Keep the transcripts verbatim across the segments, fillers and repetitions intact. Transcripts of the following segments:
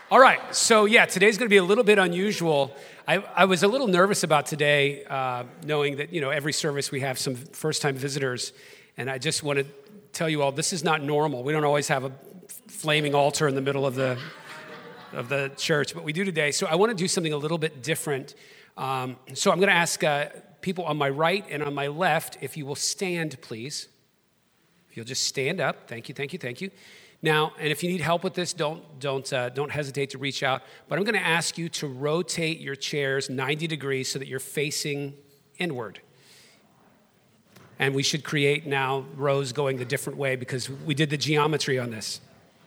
All right, so yeah, today's going to be a little bit unusual. I, I was a little nervous about today, uh, knowing that, you know, every service we have some first-time visitors, and I just want to tell you all, this is not normal. We don't always have a flaming altar in the middle of the of the church, but we do today. So I want to do something a little bit different. Um, so I'm going to ask uh, people on my right and on my left if you will stand, please. If you'll just stand up. Thank you, thank you, thank you. Now, and if you need help with this, don't don't uh, don't hesitate to reach out. But I'm going to ask you to rotate your chairs ninety degrees so that you're facing inward. And we should create now rows going the different way because we did the geometry on this.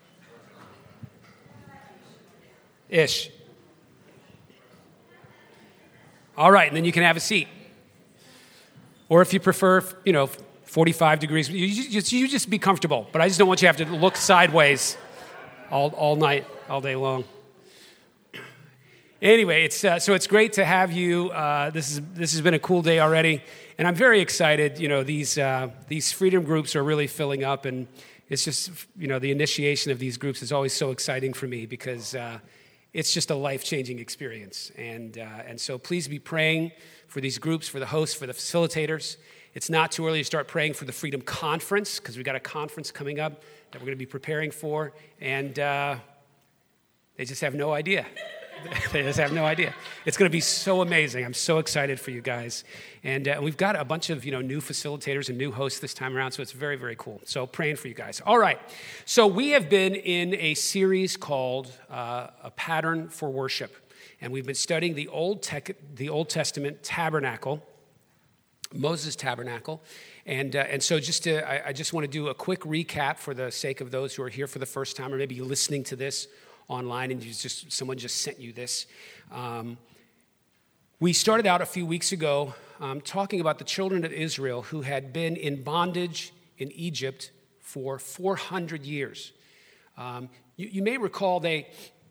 Ish. All right, and then you can have a seat. Or if you prefer, you know, forty-five degrees. You just, you just be comfortable, but I just don't want you to have to look sideways all, all night, all day long. Anyway, it's uh, so it's great to have you. Uh, this is this has been a cool day already, and I'm very excited. You know, these uh, these freedom groups are really filling up, and it's just, you know, the initiation of these groups is always so exciting for me because uh, it's just a life-changing experience. And uh, and so please be praying for these groups, for the hosts, for the facilitators. It's not too early to start praying for the Freedom Conference because we've got a conference coming up that we're going to be preparing for, and uh, they just have no idea. They just have no idea. It's going to be so amazing. I'm so excited for you guys, and uh, we've got a bunch of you know new facilitators and new hosts this time around, so it's very, very cool. So praying for you guys. All right. So we have been in a series called uh, A Pattern for Worship, and we've been studying the Old Tec- the Old Testament tabernacle. Moses' tabernacle. And uh, and so just to, I, I just want to do a quick recap for the sake of those who are here for the first time, or maybe you're listening to this online and you just someone just sent you this. Um, we started out a few weeks ago um, talking about the children of Israel who had been in bondage in Egypt for four hundred years. Um, you, you may recall they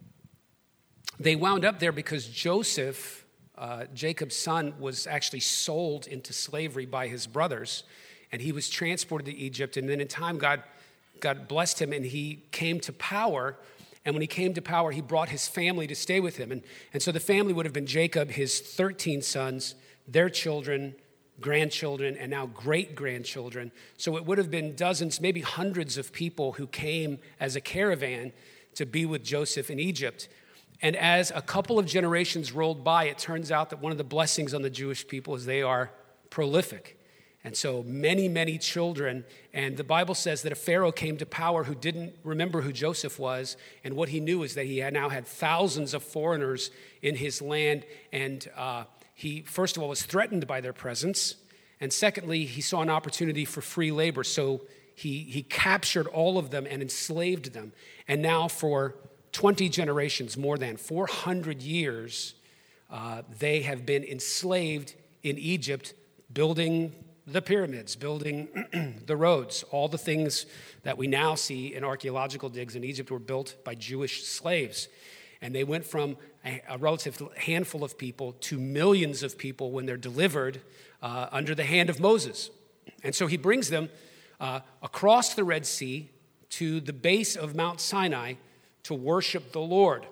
they wound up there because Joseph, Uh, Jacob's son, was actually sold into slavery by his brothers, and he was transported to Egypt, and then in time God, God blessed him, and he came to power, and when he came to power, he brought his family to stay with him, and, and so the family would have been Jacob, his thirteen sons, their children, grandchildren, and now great-grandchildren, so it would have been dozens, maybe hundreds of people who came as a caravan to be with Joseph in Egypt. And as a couple of generations rolled by, it turns out that one of the blessings on the Jewish people is they are prolific. And so many, many children. And the Bible says that a Pharaoh came to power who didn't remember who Joseph was. And what he knew is that he had now had thousands of foreigners in his land. And uh, he, first of all, was threatened by their presence. And secondly, he saw an opportunity for free labor. So he, he captured all of them and enslaved them. And now for twenty generations, more than four hundred years, uh, they have been enslaved in Egypt, building the pyramids, building the roads. All the things that we now see in archaeological digs in Egypt were built by Jewish slaves. And they went from a, a relative handful of people to millions of people when they're delivered uh, under the hand of Moses. And so he brings them uh, across the Red Sea to the base of Mount Sinai to worship the Lord.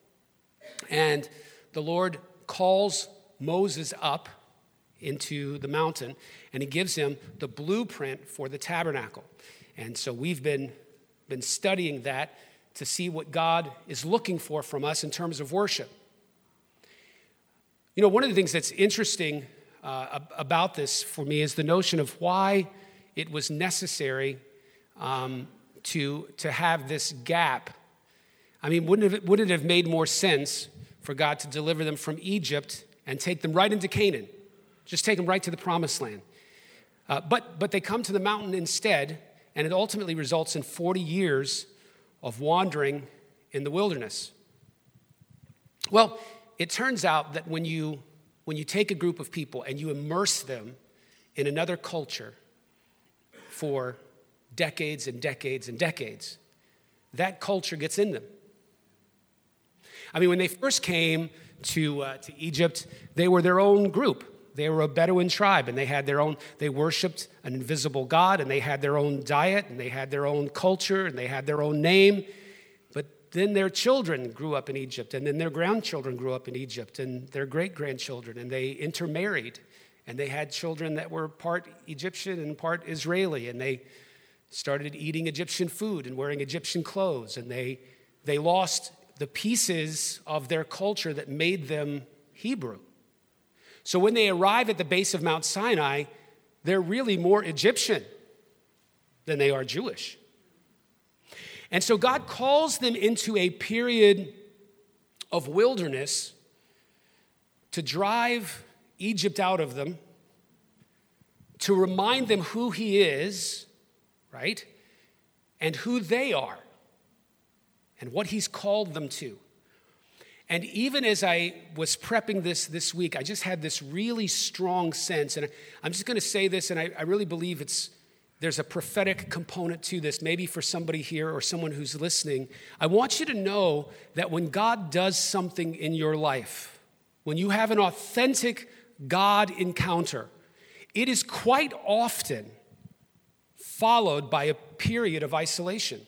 And the Lord calls Moses up into the mountain, and he gives him the blueprint for the tabernacle. And so we've been, been studying that to see what God is looking for from us in terms of worship. You know, one of the things that's interesting uh, about this for me is the notion of why it was necessary um, to, to have this gap. I mean, wouldn't it, wouldn't it have made more sense for God to deliver them from Egypt and take them right into Canaan? Just take them right to the promised land. Uh, but, but they come to the mountain instead, and it ultimately results in forty years of wandering in the wilderness. Well, it turns out that when you, when you take a group of people and you immerse them in another culture for decades and decades and decades, that culture gets in them. I mean, when they first came to uh, to Egypt, they were their own group. They were a Bedouin tribe, and they had their own, they worshiped an invisible God, and they had their own diet, and they had their own culture, and they had their own name. But then their children grew up in Egypt, and then their grandchildren grew up in Egypt, and their great-grandchildren, and they intermarried, and they had children that were part Egyptian and part Israeli, and they started eating Egyptian food and wearing Egyptian clothes, and they they lost the pieces of their culture that made them Hebrew. So when they arrive at the base of Mount Sinai, they're really more Egyptian than they are Jewish. And so God calls them into a period of wilderness to drive Egypt out of them, to remind them who he is, right? And who they are, and what he's called them to. And even as I was prepping this this week, I just had this really strong sense, and I'm just going to say this, and I, I really believe it's there's a prophetic component to this, maybe for somebody here or someone who's listening. I want you to know that when God does something in your life, when you have an authentic God encounter, it is quite often followed by a period of isolation.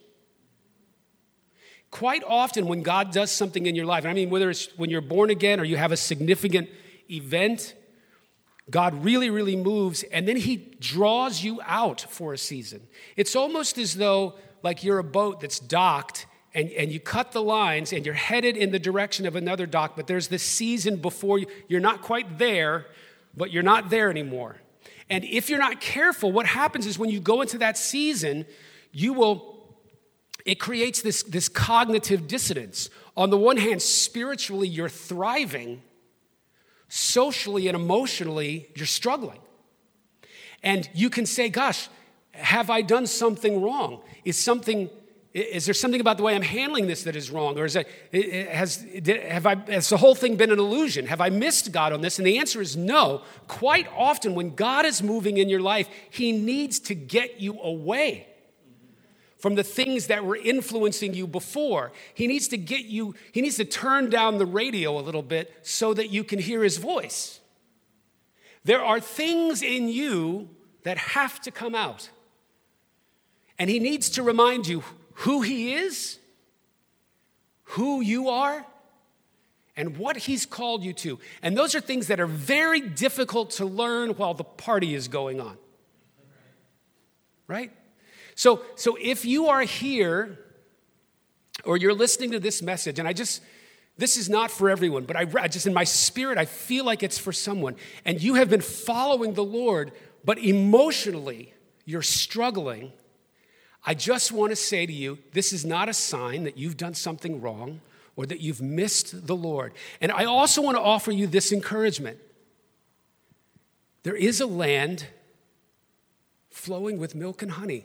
Quite often when God does something in your life, I mean, whether it's when you're born again or you have a significant event, God really, really moves, and then he draws you out for a season. It's almost as though like you're a boat that's docked, and, and you cut the lines, and you're headed in the direction of another dock, but there's this season before you. You're not quite there, but you're not there anymore. And if you're not careful, what happens is when you go into that season, you will, it creates this, this cognitive dissonance. On the one hand, spiritually, you're thriving. Socially and emotionally, you're struggling. And you can say, gosh, have I done something wrong? Is something, is there something about the way I'm handling this that is wrong? Or is it, has, have I, has the whole thing been an illusion? Have I missed God on this? And the answer is no. Quite often when God is moving in your life, he needs to get you away from the things that were influencing you before. He needs to get you, he needs to turn down the radio a little bit so that you can hear his voice. There are things in you that have to come out. And he needs to remind you who he is, who you are, and what he's called you to. And those are things that are very difficult to learn while the party is going on. Right? So, so if you are here or you're listening to this message, and I just, this is not for everyone, but I, I just in my spirit, I feel like it's for someone, and you have been following the Lord, but emotionally you're struggling, I just want to say to you, this is not a sign that you've done something wrong or that you've missed the Lord. And I also want to offer you this encouragement. There is a land flowing with milk and honey.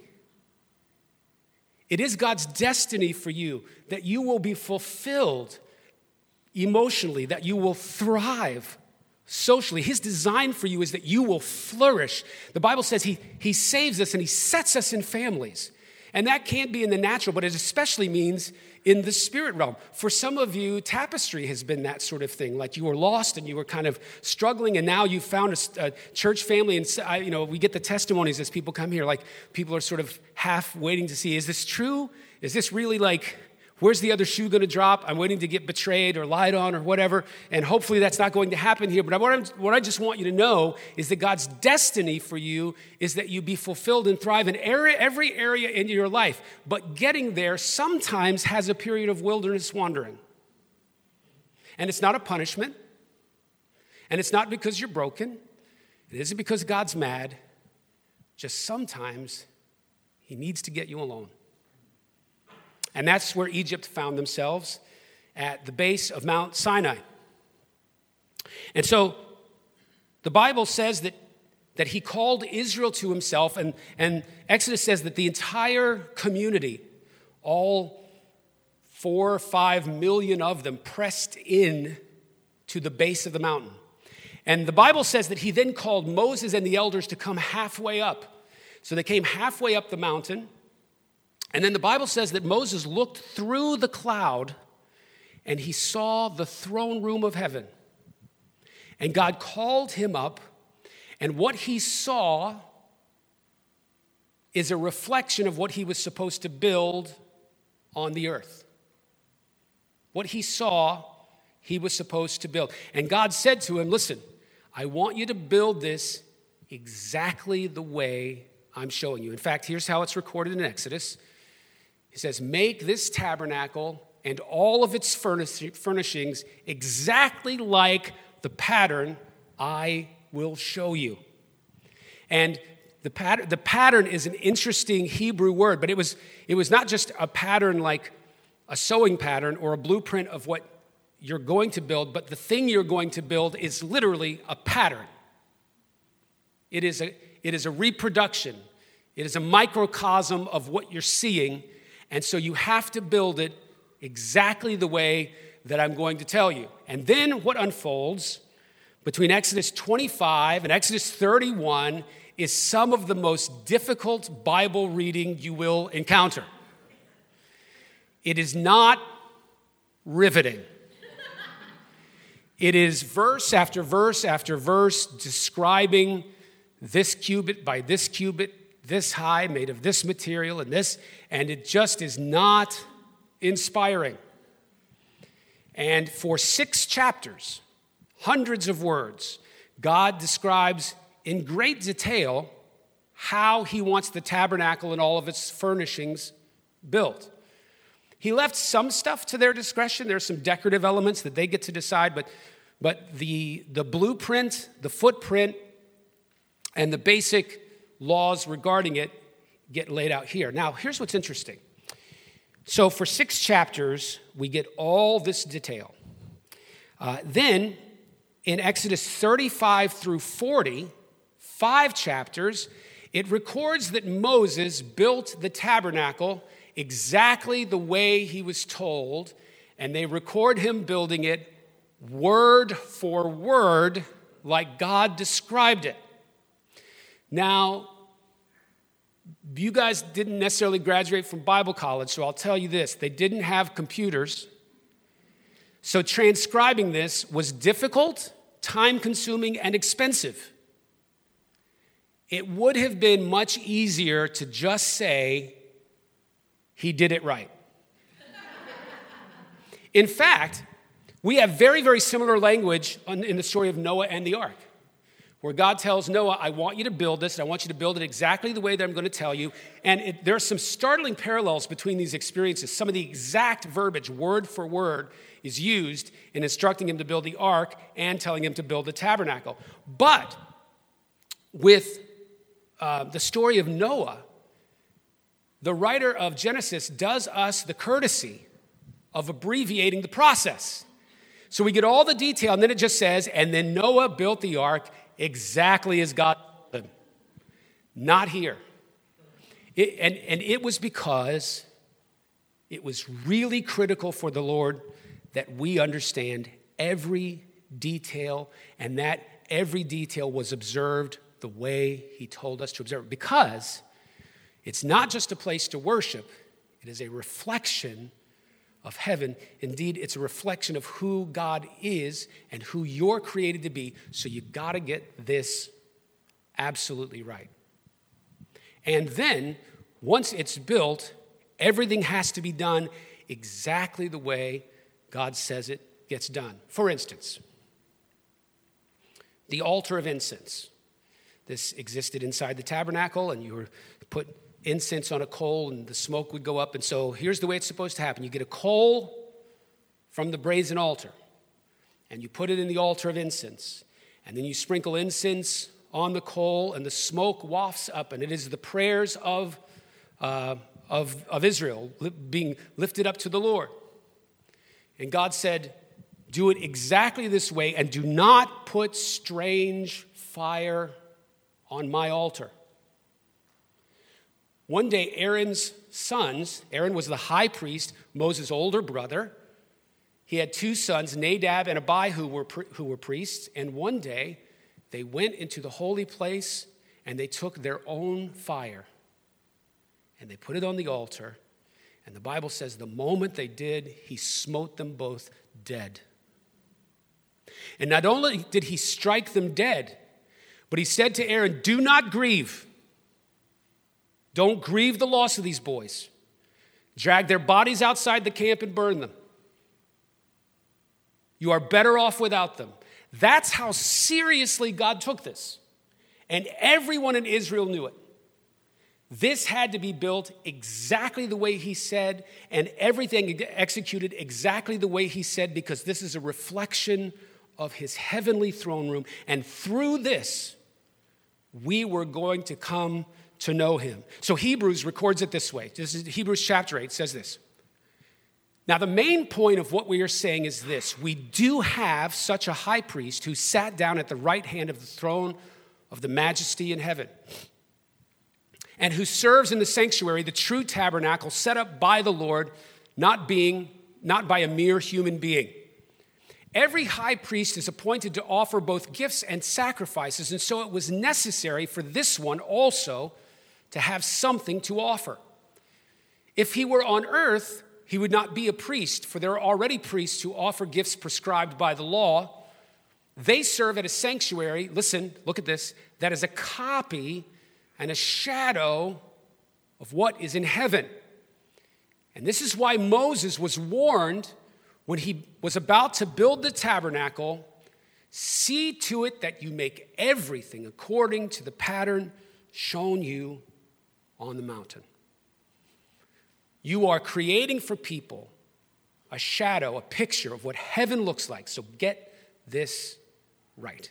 It is God's destiny for you that you will be fulfilled emotionally, that you will thrive socially. His design for you is that you will flourish. The Bible says he, he saves us and he sets us in families. And that can't be in the natural, but it especially means in the spirit realm. For some of you, Tapestry has been that sort of thing. Like you were lost and you were kind of struggling, and now you've found a, a church family. And I, you know, we get the testimonies as people come here. Like people are sort of half waiting to see, is this true? Is this really like, where's the other shoe going to drop? I'm waiting to get betrayed or lied on or whatever. And hopefully that's not going to happen here. But what, I'm, what I just want you to know is that God's destiny for you is that you be fulfilled and thrive in area, every area in your life. But getting there sometimes has a period of wilderness wandering. And it's not a punishment. And it's not because you're broken. It isn't because God's mad. Just sometimes he needs to get you alone. And that's where Egypt found themselves, at the base of Mount Sinai. And so the Bible says that, that he called Israel to himself, and, and Exodus says that the entire community, all four or five million of them, pressed in to the base of the mountain. And the Bible says that he then called Moses and the elders to come halfway up. So they came halfway up the mountain. And then the Bible says that Moses looked through the cloud and he saw the throne room of heaven. And God called him up, and what he saw is a reflection of what he was supposed to build on the earth. what he saw he was supposed to build. And God said to him, listen, I want you to build this exactly the way I'm showing you. In fact, here's how it's recorded in Exodus. He says, make this tabernacle and all of its furnishings exactly like the pattern I will show you. And the pattern, the pattern is an interesting Hebrew word, but it was, it was not just a pattern like a sewing pattern or a blueprint of what you're going to build, but the thing you're going to build is literally a pattern. It is a, it is a reproduction. It is a microcosm of what you're seeing, and so you have to build it exactly the way that I'm going to tell you. And then what unfolds between Exodus twenty-five and Exodus thirty-one is some of the most difficult Bible reading you will encounter. It is not riveting. It is verse after verse after verse describing this cubit by this cubit, this high, made of this material and this, and it just is not inspiring. And for six chapters, hundreds of words, God describes in great detail how he wants the tabernacle and all of its furnishings built. He left some stuff to their discretion. There's some decorative elements that they get to decide, but, but the, the blueprint, the footprint, and the basic laws regarding it get laid out here. Now, here's what's interesting. So for six chapters, we get all this detail. Uh, then, in Exodus thirty-five through forty, five chapters, it records that Moses built the tabernacle exactly the way he was told, and they record him building it word for word like God described it. Now, you guys didn't necessarily graduate from Bible college, so I'll tell you this. They didn't have computers, so transcribing this was difficult, time-consuming, and expensive. It would have been much easier to just say, he did it right. In fact, we have very, very similar language in the story of Noah and the ark, where God tells Noah, I want you to build this, and I want you to build it exactly the way that I'm going to tell you. And it, there are some startling parallels between these experiences. Some of the exact verbiage, word for word, is used in instructing him to build the ark and telling him to build the tabernacle. But with uh, the story of Noah, the writer of Genesis does us the courtesy of abbreviating the process. So we get all the detail, and then it just says, and then Noah built the ark exactly as God told him. Not here. It, and, and it was because it was really critical for the Lord that we understand every detail, and that every detail was observed the way he told us to observe it. Because it's not just a place to worship, it is a reflection of heaven. Indeed, it's a reflection of who God is and who you're created to be. So you got to get this absolutely right. And then, once it's built, everything has to be done exactly the way God says it gets done. For instance, the altar of incense. This existed inside the tabernacle, and you were put incense on a coal, and the smoke would go up. And so here's the way it's supposed to happen. You get a coal from the brazen altar, and you put it in the altar of incense. And then you sprinkle incense on the coal, and the smoke wafts up, and it is the prayers of, uh, of, of Israel being lifted up to the Lord. And God said, do it exactly this way, and do not put strange fire on my altar. One day, Aaron's sons, Aaron was the high priest, Moses' older brother. He had two sons, Nadab and Abihu, who were, who were priests. And one day, they went into the holy place, and they took their own fire, and they put it on the altar. And the Bible says the moment they did, he smote them both dead. And not only did he strike them dead, but he said to Aaron, do not grieve. Don't grieve the loss of these boys. Drag their bodies outside the camp and burn them. You are better off without them. That's how seriously God took this. And everyone in Israel knew it. This had to be built exactly the way he said, and everything executed exactly the way he said, because this is a reflection of his heavenly throne room. And through this, we were going to come to know him. So Hebrews records it this way. This is Hebrews chapter eight, says this. Now, the main point of what we are saying is this. We do have such a high priest who sat down at the right hand of the throne of the majesty in heaven, and who serves in the sanctuary, the true tabernacle set up by the Lord, not being, not by a mere human being. Every high priest is appointed to offer both gifts and sacrifices, and so it was necessary for this one also to have something to offer. If he were on earth, he would not be a priest, for there are already priests who offer gifts prescribed by the law. They serve at a sanctuary, listen, look at this, that is a copy and a shadow of what is in heaven. And this is why Moses was warned when he was about to build the tabernacle, see to it that you make everything according to the pattern shown you on the mountain. You are creating for people a shadow, a picture of what heaven looks like. So get this right.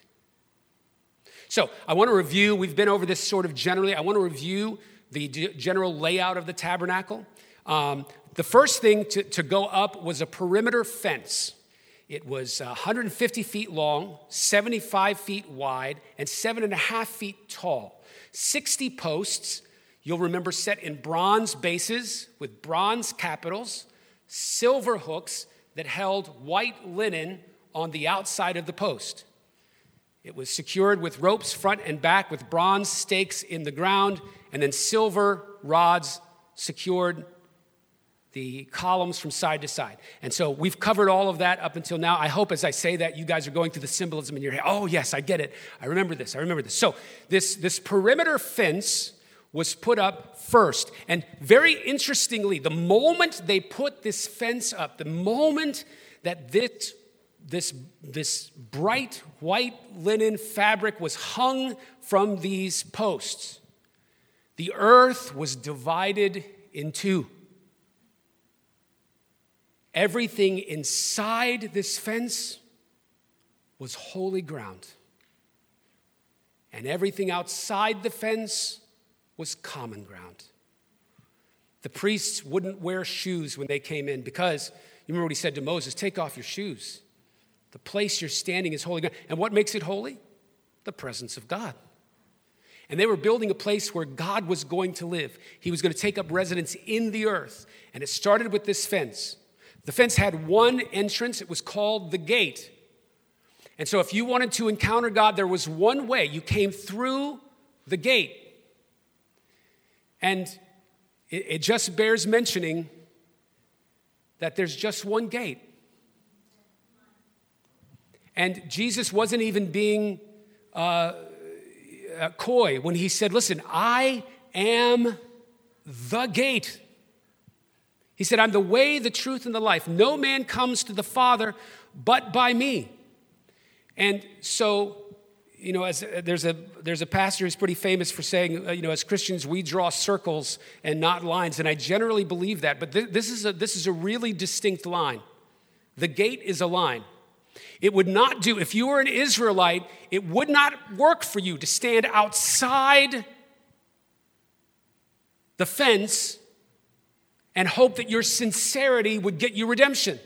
So I want to review, we've been over this sort of generally. I want to review the general layout of the tabernacle. Um, the first thing to, to go up was a perimeter fence. It was one hundred fifty feet long, seventy-five feet wide, and seven and a half feet tall. sixty posts, you'll remember, set in bronze bases with bronze capitals, silver hooks that held white linen on the outside of the post. It was secured with ropes front and back with bronze stakes in the ground, and then silver rods secured the columns from side to side. And so we've covered all of that up until now. I hope as I say that, you guys are going through the symbolism in your head. Oh, yes, I get it. I remember this. I remember this. So this, this perimeter fence was put up first. And very interestingly, the moment they put this fence up, the moment that this This, this bright white linen fabric was hung from these posts, the earth was divided in two. Everything inside this fence was holy ground, and everything outside the fence was common ground. The priests wouldn't wear shoes when they came in because, you remember what he said to Moses, take off your shoes. The place you're standing is holy ground. And what makes it holy? The presence of God. And they were building a place where God was going to live. He was going to take up residence in the earth. And it started with this fence. The fence had one entrance. It was called the gate. And so if you wanted to encounter God, there was one way. You came through the gate. And it, it just bears mentioning that there's just one gate. And Jesus wasn't even being uh, uh, coy when he said, listen, I am the gate. He said, I'm the way, the truth, and the life. No man comes to the Father but by me. And so, you know, as uh, there's a there's a pastor who's pretty famous for saying, uh, you know, as Christians, we draw circles and not lines. And I generally believe that. But th- this is a this is a really distinct line. The gate is a line. It would not do, if you were an Israelite, it would not work for you to stand outside the fence and hope that your sincerity would get you redemption.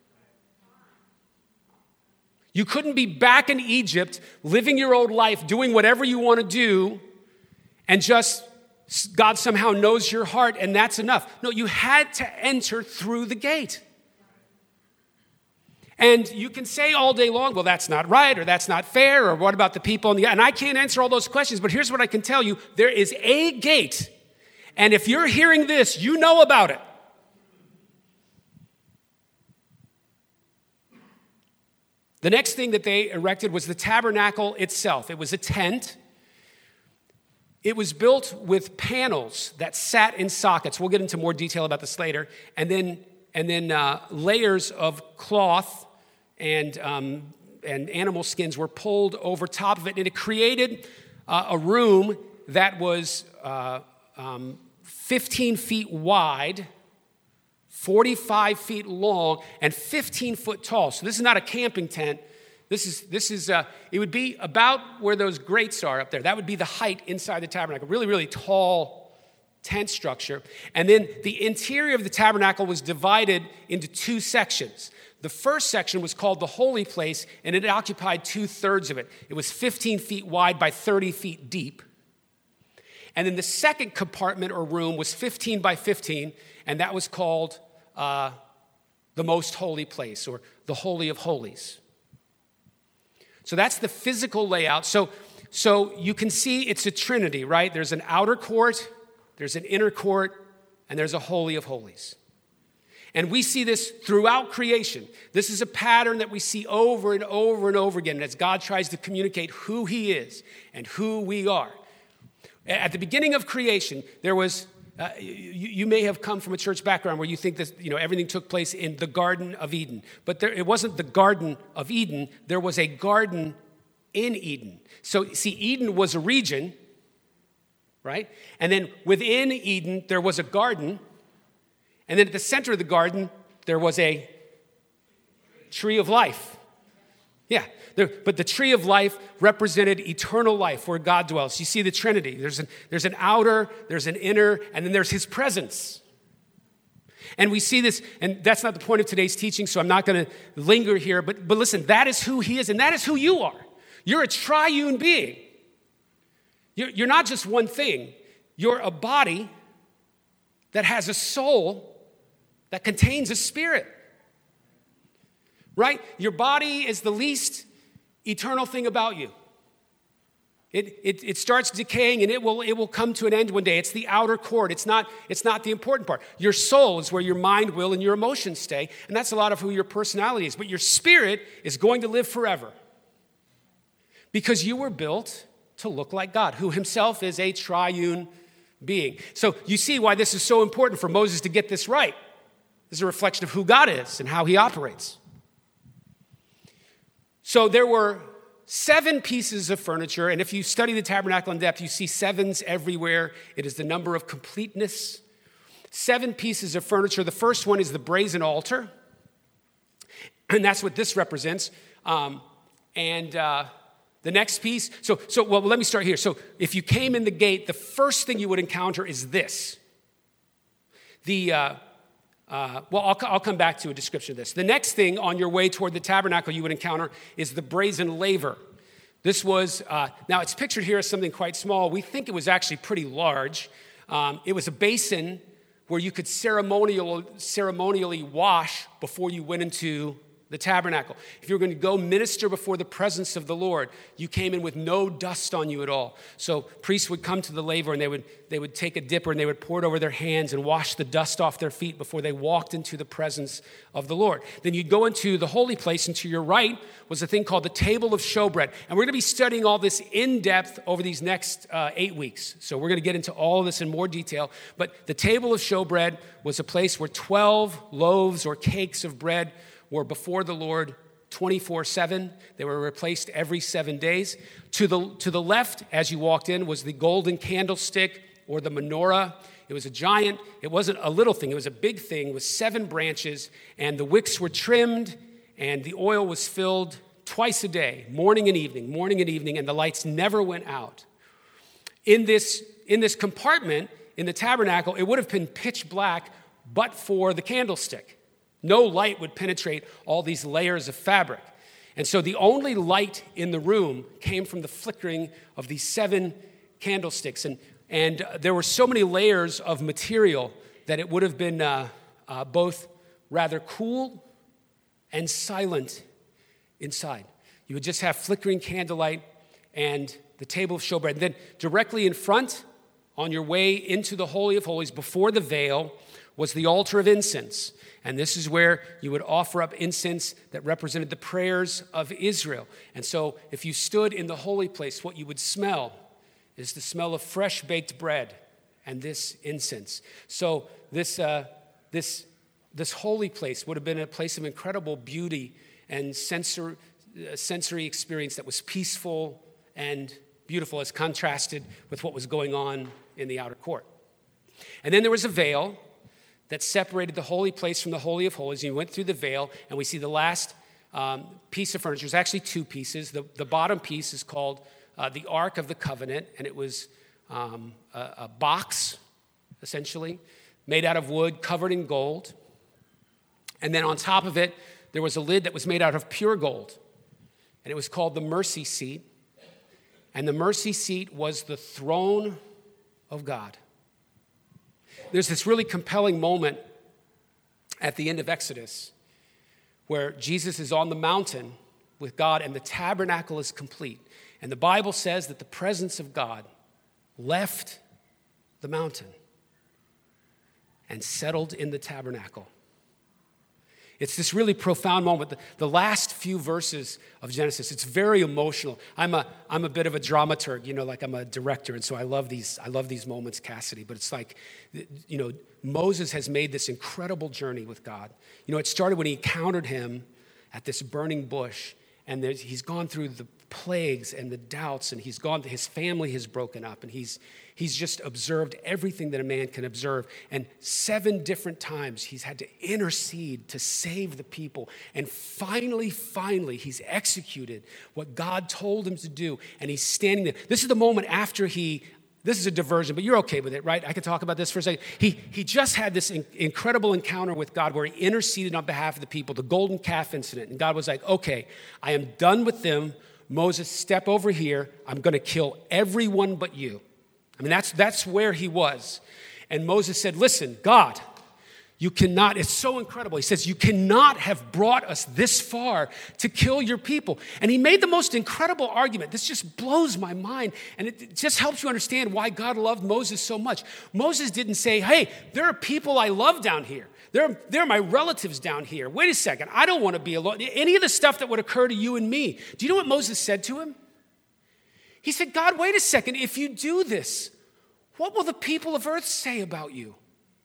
You couldn't be back in Egypt, living your old life, doing whatever you want to do, and just God somehow knows your heart, and that's enough. No, you had to enter through the gate. And you can say all day long, well, that's not right, or that's not fair, or what about the people in the... And I can't answer all those questions, but here's what I can tell you. There is a gate, and if you're hearing this, you know about it. The next thing that they erected was the tabernacle itself. It was a tent. It was built with panels that sat in sockets. We'll get into more detail about this later. And then, and then uh, layers of cloth and, um, and animal skins were pulled over top of it. And it created uh, a room that was uh, um, fifteen feet wide, forty-five feet long, and fifteen foot tall. So this is not a camping tent. This is, this is uh, it would be about where those grates are up there. That would be the height inside the tabernacle. Really, really tall tent structure. And then the interior of the tabernacle was divided into two sections. The first section was called the holy place, and it occupied two-thirds of it. It was fifteen feet wide by thirty feet deep. And then the second compartment or room was fifteen by fifteen, and that was called uh, the most holy place, or the Holy of Holies. So that's the physical layout. So, so you can see it's a trinity, right? There's an outer court, there's an inner court, and there's a Holy of Holies. And we see this throughout creation. This is a pattern that we see over and over and over again as God tries to communicate who he is and who we are. At the beginning of creation, there was, uh, you, you may have come from a church background where you think that, you know, everything took place in the Garden of Eden. But there, it wasn't the Garden of Eden. There was a garden in Eden. So, see, Eden was a region, right? And then within Eden, there was a garden. And then at the center of the garden, there was a tree of life. Yeah, there, but the tree of life represented eternal life where God dwells. You see the Trinity. There's an, there's an outer, there's an inner, and then there's his presence. And we see this, and that's not the point of today's teaching, so I'm not going to linger here. But, but listen, that is who he is, and that is who you are. You're a triune being. You're, you're not just one thing. You're a body that has a soul that contains a spirit. Right? Your body is the least eternal thing about you. It, it, it starts decaying and it will, it will come to an end one day. It's the outer court. It's not, it's not the important part. Your soul is where your mind, will, and your emotions stay, and that's a lot of who your personality is. But your spirit is going to live forever because you were built to look like God, who himself is a triune being. So you see why this is so important for Moses to get this right. This is a reflection of who God is and how he operates. So there were seven pieces of furniture, and if you study the tabernacle in depth, you see sevens everywhere. It is the number of completeness. Seven pieces of furniture. The first one is the brazen altar, and that's what this represents. Um, and uh, the next piece, so, so well, let me start here. So if you came in the gate, the first thing you would encounter is this. The... Uh, Uh, well, I'll, I'll come back to a description of this. The next thing on your way toward the tabernacle you would encounter is the brazen laver. This was, uh, now it's pictured here as something quite small. We think it was actually pretty large. Um, it was a basin where you could ceremonial, ceremonially wash before you went into the tabernacle. If you were going to go minister before the presence of the Lord, you came in with no dust on you at all. So priests would come to the laver and they would, they would take a dipper and they would pour it over their hands and wash the dust off their feet before they walked into the presence of the Lord. Then you'd go into the holy place, and to your right was a thing called the table of showbread. And we're going to be studying all this in depth over these next uh, eight weeks. So we're going to get into all of this in more detail. But the table of showbread was a place where twelve loaves or cakes of bread were before the Lord twenty-four seven. They were replaced every seven days. To the, to the left, as you walked in, was the golden candlestick or the menorah. It was a giant, it wasn't a little thing, it was a big thing with seven branches, and the wicks were trimmed, and the oil was filled twice a day, morning and evening, morning and evening, and the lights never went out. In this, in this compartment, in the tabernacle, it would have been pitch black but for the candlestick. No light would penetrate all these layers of fabric. And so the only light in the room came from the flickering of these seven candlesticks. And, and there were so many layers of material that it would have been uh, uh, both rather cool and silent inside. You would just have flickering candlelight and the table of showbread. And then directly in front, on your way into the Holy of Holies, before the veil, was the altar of incense. And this is where you would offer up incense that represented the prayers of Israel. And so if you stood in the holy place, what you would smell is the smell of fresh baked bread and this incense. So this, uh, this this holy place would have been a place of incredible beauty and sensory, uh, sensory experience that was peaceful and beautiful as contrasted with what was going on in the outer court. And then there was a veil that separated the holy place from the Holy of Holies. And you went through the veil, and we see the last um, piece of furniture. There's actually two pieces. The, the bottom piece is called uh, the Ark of the Covenant, and it was um, a, a box, essentially, made out of wood, covered in gold. And then on top of it, there was a lid that was made out of pure gold, and it was called the mercy seat. And the mercy seat was the throne of God. There's this really compelling moment at the end of Exodus where Jesus is on the mountain with God and the tabernacle is complete. And the Bible says that the presence of God left the mountain and settled in the tabernacle. It's this really profound moment. The, the last few verses of Genesis, it's very emotional. I'm a, I'm a bit of a dramaturg, you know, like I'm a director, and so I love these, I love these moments, Cassidy. But it's like, you know, Moses has made this incredible journey with God. You know, it started when he encountered him at this burning bush, and he's gone through the plagues and the doubts, and he's gone, his family has broken up, and he's he's just observed everything that a man can observe. And seven different times he's had to intercede to save the people. And finally, finally, he's executed what God told him to do, and he's standing there. This is the moment after he, this is a diversion, but you're okay with it, right? I can talk about this for a second. He, he just had this in, incredible encounter with God where he interceded on behalf of the people, the golden calf incident. And God was like, okay, I am done with them. Moses, step over here. I'm going to kill everyone but you. I mean, that's, that's where he was. And Moses said, listen, God, you cannot, it's so incredible. He says, you cannot have brought us this far to kill your people. And he made the most incredible argument. This just blows my mind. And it just helps you understand why God loved Moses so much. Moses didn't say, hey, there are people I love down here. They're, they're my relatives down here. Wait a second. I don't want to be alone. Any of the stuff that would occur to you and me. Do you know what Moses said to him? He said, God, wait a second. If you do this, what will the people of earth say about you?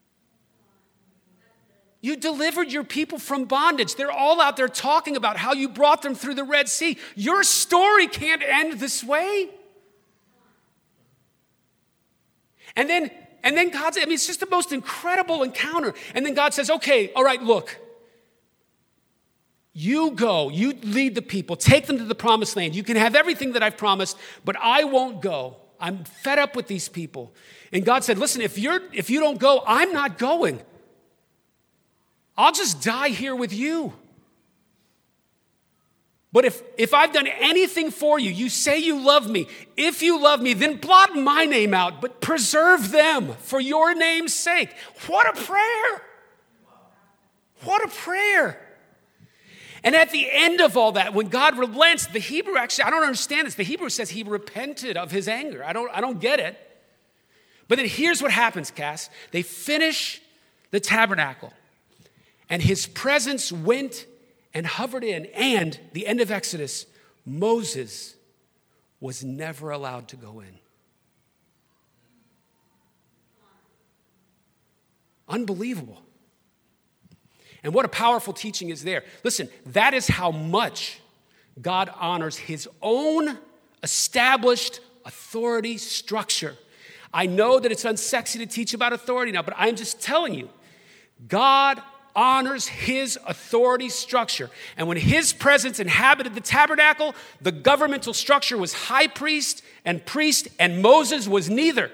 You delivered your people from bondage. They're all out there talking about how you brought them through the Red Sea. Your story can't end this way. And then, and then God said, I mean, it's just the most incredible encounter. And then God says, okay, all right, look. You go, you lead the people, take them to the promised land. You can have everything that I've promised, but I won't go. I'm fed up with these people. And God said, listen, if you're if you don't go, I'm not going. I'll just die here with you. But if, if I've done anything for you, you say you love me. If you love me, then blot my name out, but preserve them for your name's sake. What a prayer. What a prayer. And at the end of all that, when God relents, the Hebrew actually, I don't understand this. The Hebrew says he repented of his anger. I don't, I don't get it. But then here's what happens, Cass. They finish the tabernacle, and his presence went and hovered in. And the end of Exodus, Moses was never allowed to go in. Unbelievable. And what a powerful teaching is there. Listen, that is how much God honors his own established authority structure. I know that it's unsexy to teach about authority now, but I'm just telling you, God honors his authority structure. And when his presence inhabited the tabernacle, the governmental structure was high priest and priest, and Moses was neither.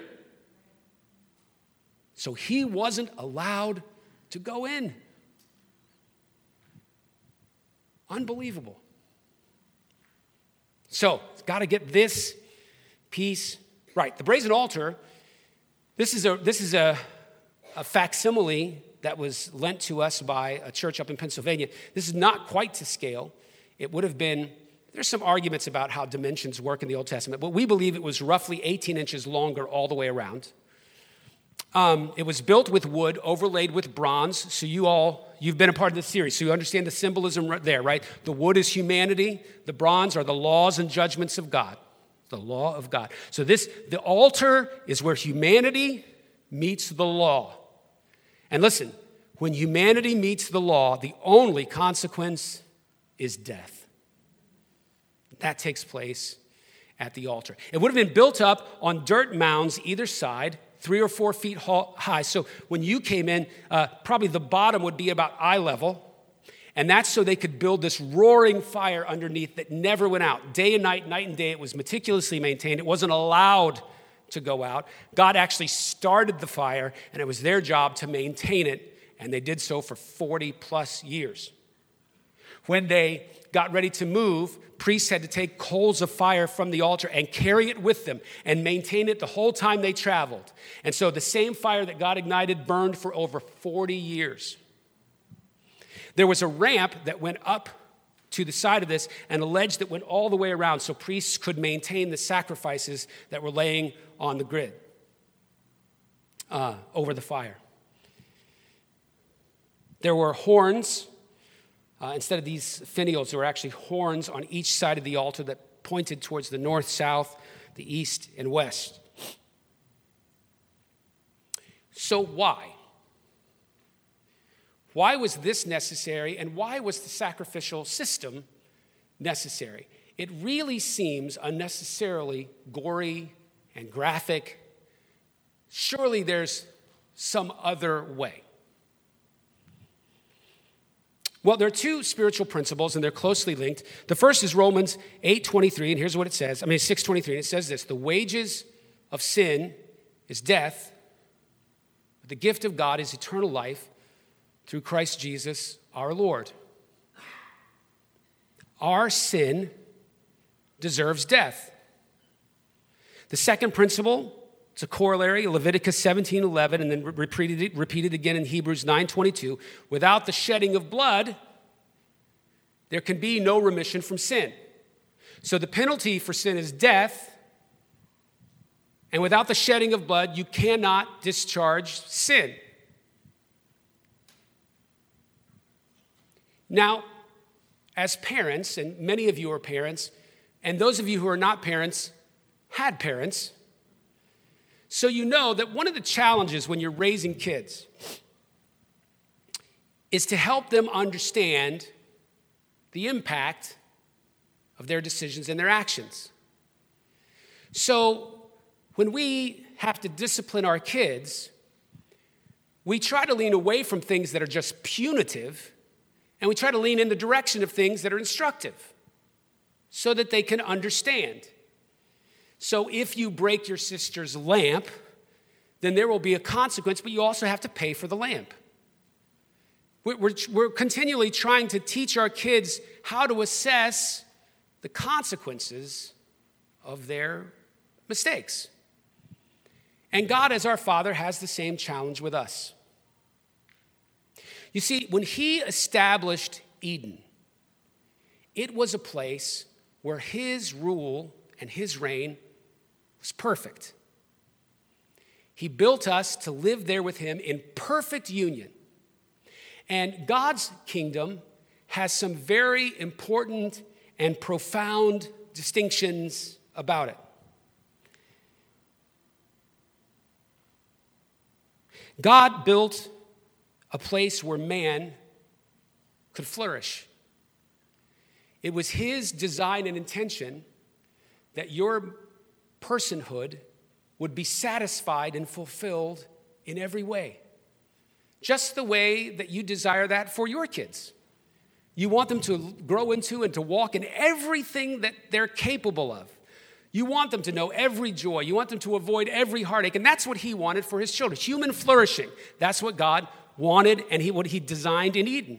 So he wasn't allowed to go in. Unbelievable. So, it's got to get this piece right. The brazen altar, this is a this is a, a facsimile that was lent to us by a church up in Pennsylvania. This is not quite to scale. It would have been, there's some arguments about how dimensions work in the Old Testament, but we believe it was roughly eighteen inches longer all the way around. Um, it was built with wood, overlaid with bronze. So you all, you've been a part of this series, so you understand the symbolism right there, right? The wood is humanity. The bronze are the laws and judgments of God. The law of God. So this, the altar is where humanity meets the law. And listen, When humanity meets the law, the only consequence is death. That takes place at the altar. It would have been built up on dirt mounds either side, three or four feet high. So when you came in, uh, probably the bottom would be about eye level. And that's so they could build this roaring fire underneath that never went out. Day and night, night and day, it was meticulously maintained. It wasn't allowed to go out. God actually started the fire, and it was their job to maintain it, and they did so for forty plus years. When they got ready to move, priests had to take coals of fire from the altar and carry it with them and maintain it the whole time they traveled. And so the same fire that God ignited burned for over forty years. There was a ramp that went up to the side of this and a ledge that went all the way around so priests could maintain the sacrifices that were laying on the grid uh, over the fire. There were horns. Uh, instead of these finials, there were actually horns on each side of the altar that pointed towards the north, south, the east, and west. So why? Why was this necessary, and why was the sacrificial system necessary? It really seems unnecessarily gory and graphic. Surely there's some other way. Well, there are two spiritual principles, and they're closely linked. The first is Romans eight twenty-three, and here's what it says. I mean, six twenty-three, and it says this: the wages of sin is death, but the gift of God is eternal life through Christ Jesus our Lord. Our sin deserves death. The second principle, it's a corollary, Leviticus seventeen eleven, and then repeated, repeated again in Hebrews nine twenty-two. Without the shedding of blood, there can be no remission from sin. So the penalty for sin is death, and without the shedding of blood, you cannot discharge sin. Now, as parents, and many of you are parents, and those of you who are not parents had parents, so you know that one of the challenges when you're raising kids is to help them understand the impact of their decisions and their actions. So when we have to discipline our kids, we try to lean away from things that are just punitive, and we try to lean in the direction of things that are instructive so that they can understand. So if you break your sister's lamp, then there will be a consequence, but you also have to pay for the lamp. We're, we're, we're continually trying to teach our kids how to assess the consequences of their mistakes. And God, as our Father, has the same challenge with us. You see, when he established Eden, it was a place where his rule and his reign was perfect. He built us to live there with him in perfect union. And God's kingdom has some very important and profound distinctions about it. God built a place where man could flourish. It was his design and intention that your personhood would be satisfied and fulfilled in every way. Just the way that you desire that for your kids. You want them to grow into and to walk in everything that they're capable of. You want them to know every joy. You want them to avoid every heartache. And that's what he wanted for his children. Human flourishing. That's what God wanted and he, what he designed in Eden.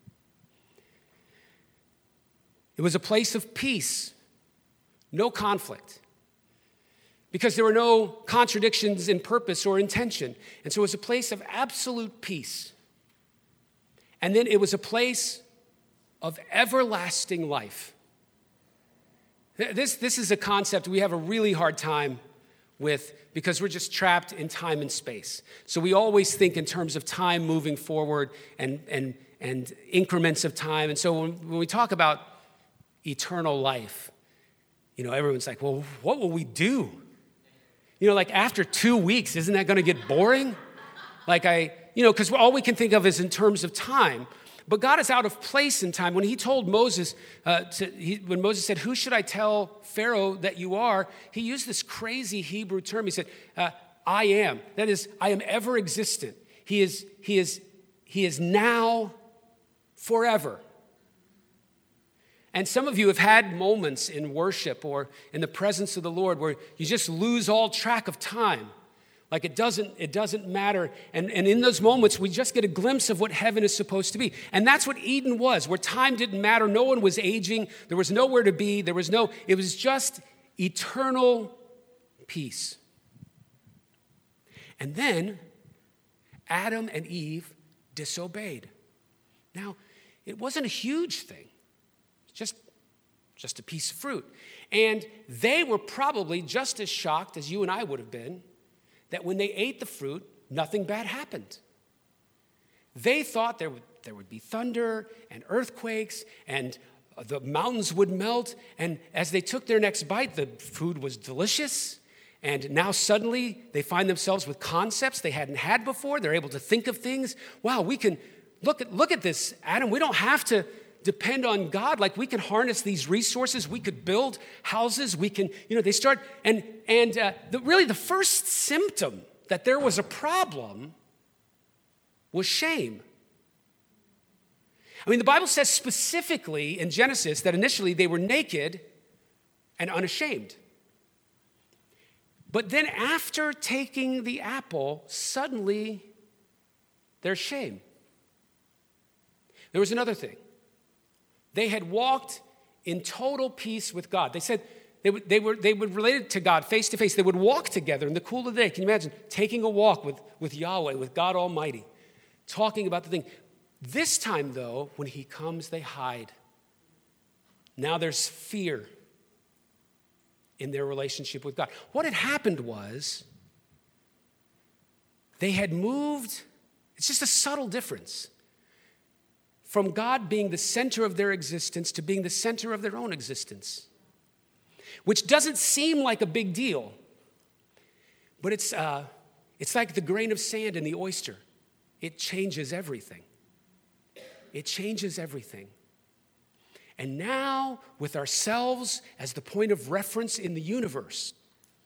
It was a place of peace, no conflict, because there were no contradictions in purpose or intention. And so it was a place of absolute peace. And then it was a place of everlasting life. This, this is a concept we have a really hard time with because we're just trapped in time and space. So we always think in terms of time moving forward and, and, and increments of time. And so when, when we talk about eternal life, you know, everyone's like, well, what will we do? You know, like after two weeks, isn't that going to get boring? Like I, you know, because all we can think of is in terms of time. But God is out of place in time. When he told Moses, uh, to, he, when Moses said, who should I tell Pharaoh that you are? He used this crazy Hebrew term. He said, uh, I am. That is, I am ever existent. He is, he is, he is now forever. And some of you have had moments in worship or in the presence of the Lord where you just lose all track of time. Like it doesn't, it doesn't matter. And, and in those moments, we just get a glimpse of what heaven is supposed to be. And that's what Eden was, where time didn't matter. No one was aging. There was nowhere to be. There was no, it was just eternal peace. And then Adam and Eve disobeyed. Now, it wasn't a huge thing. Just, just a piece of fruit. And they were probably just as shocked as you and I would have been that when they ate the fruit, nothing bad happened. They thought there would, there would be thunder and earthquakes and the mountains would melt. And as they took their next bite, the food was delicious. And now suddenly they find themselves with concepts they hadn't had before. They're able to think of things. Wow, we can, look at, look at this, Adam. We don't have to depend on God. Like we can harness these resources. We could build houses. We can, you know, they start, and and uh, the, really the first symptom that there was a problem was shame. I mean, the Bible says specifically in Genesis that initially they were naked and unashamed. But then after taking the apple, suddenly there's shame. There was another thing. They had walked in total peace with God. They said they would, they were they would relate to God face to face. They would walk together in the cool of the day. Can you imagine taking a walk with, with Yahweh, with God Almighty, talking about the thing? This time, though, when he comes, they hide. Now there's fear in their relationship with God. What had happened was they had moved, it's just a subtle difference, from God being the center of their existence to being the center of their own existence, which doesn't seem like a big deal, but it's, uh, it's like the grain of sand in the oyster. It changes everything. It changes everything. And now, with ourselves as the point of reference in the universe,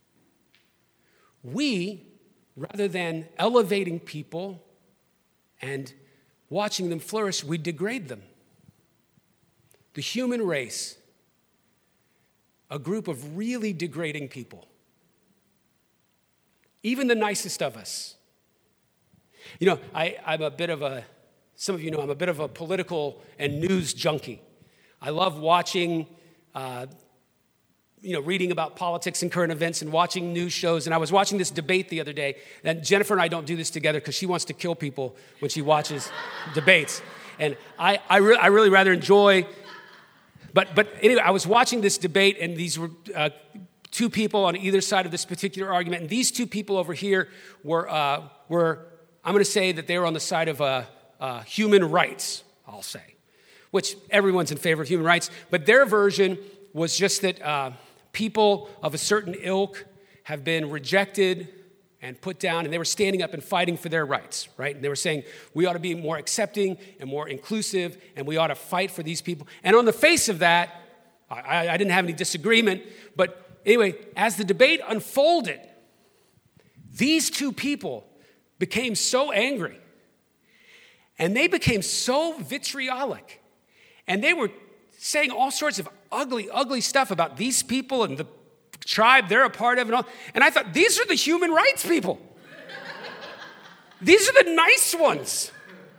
we, rather than elevating people and watching them flourish, we degrade them. The human race, a group of really degrading people. Even the nicest of us. You know, I, I'm a bit of a, some of you know, I'm a bit of a political and news junkie. I love watching, uh, you know, reading about politics and current events and watching news shows. And I was watching this debate the other day. And Jennifer and I don't do this together because she wants to kill people when she watches debates. And I, I, re- I really rather enjoy. But, but anyway, I was watching this debate, and these were uh, two people on either side of this particular argument. And these two people over here were, uh, were I'm going to say that they were on the side of uh, uh, human rights, I'll say. Which everyone's in favor of human rights, but their version was just that uh, people of a certain ilk have been rejected and put down, and they were standing up and fighting for their rights, right? And they were saying, we ought to be more accepting and more inclusive, and we ought to fight for these people. And on the face of that, I, I didn't have any disagreement, but anyway, as the debate unfolded, these two people became so angry, and they became so vitriolic. And they were saying all sorts of ugly, ugly stuff about these people and the tribe they're a part of and all. And I thought, these are the human rights people. These are the nice ones.